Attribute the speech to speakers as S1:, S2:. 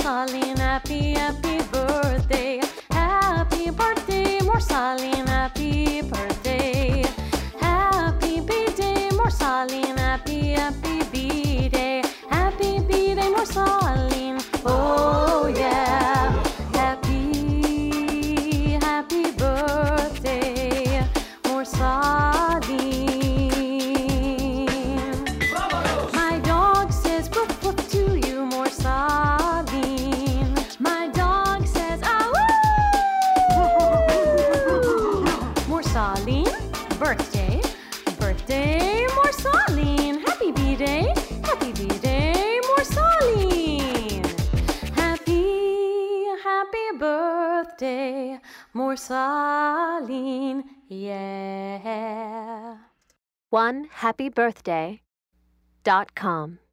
S1: Morsalin, happy, happy birthday. Happy birthday, Morsalin, happy birthday. Happy B-Day, Morsalin, happy, happy B-Day. Happy B-Day, Morsalin, oh yeah. Happy, happy birthday, Morsalin. My dog says woof woof to you, Morsalin. My dog says ah woo. Morsalin, birthday, birthday, Morsalin. Happy B-Day, Morsalin. Happy, happy birthday, Morsalin, yeah.
S2: OneHappyBirthday.com